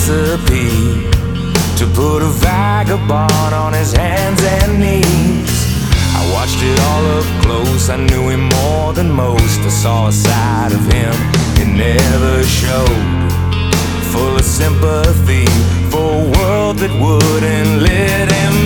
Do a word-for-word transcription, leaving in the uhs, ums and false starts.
recipe to put a vagabond on his hands and knees. I watched it all up close, I knew him more than most. I saw a side of him he never showed, full of sympathy for a world that wouldn't let him